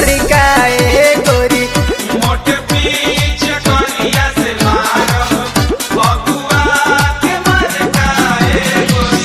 मर काए गोरी। मोट पीछ करिया से मारो बबुआ के मर काए गोरी।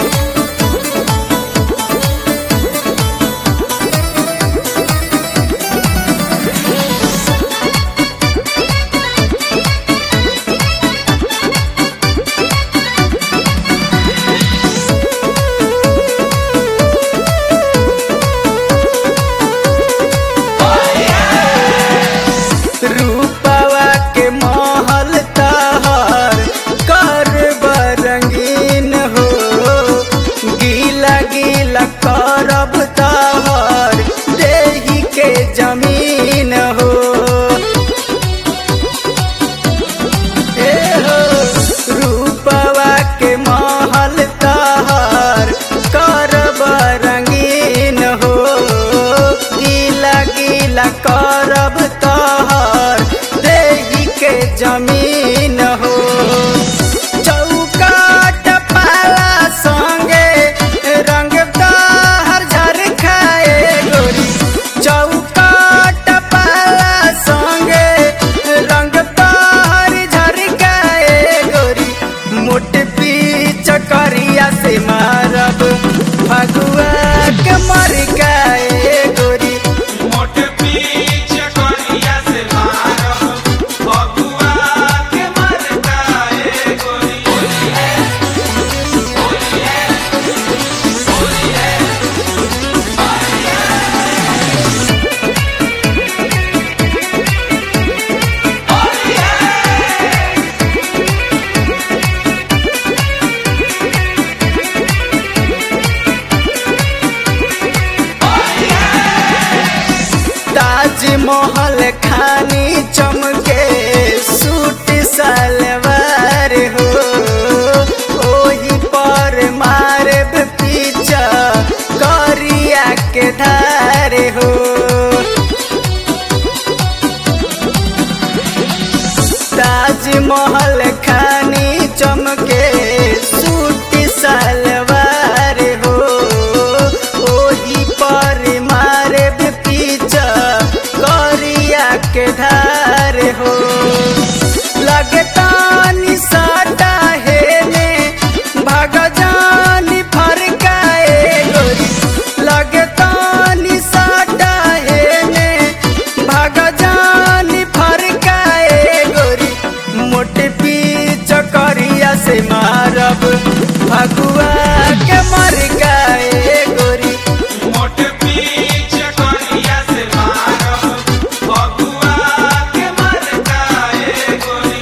रूपवा के महल तहर कर रंगीन हो, गीला गीला करब तहर देही के जमीन हो। ए हो रूपवा के महल तहर करब रंगीन हो, गीला गीला करब तहर देही के जमीन हो। चौकाट पाला संगे रंग तहर झरखाए गोरी। चौकाट पाला संगे रंग तहर झरखाए गोरी। मोट पीछ करिया से मारब फगुआ के मर काए गोरी। मोट पीछ करिया से मारो बबुआ के मर काए गोरी। ताजमहल खानी चमके सूट सलवार हो, ओही पर मारब पीछा करिया के धार हो। ताजमहल खानी चमके सूट सलवार हो, ओही पर मारब पीछा करिया के धार हो। लगतानी साटा हेने भाग जानी फरकाए गोरी। लगतानी साटा हेने भाग जानी फरकाए गोरी। मोट पीछ करिया से मारब फगुआ के मर काए गोरी। मोट पीछ करिया से मारो बबुआ के मर काए गोरी।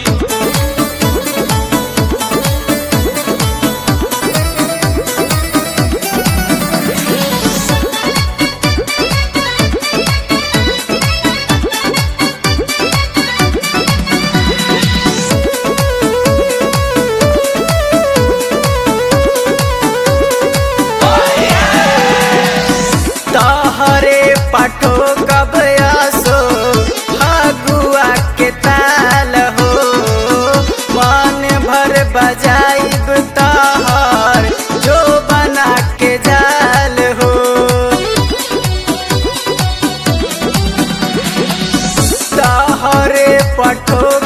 तहरे पाठो कब आसो फगुआ के ताल हो, मन भर बजाइब तहर जो बना के जाल हो। तहरे पठो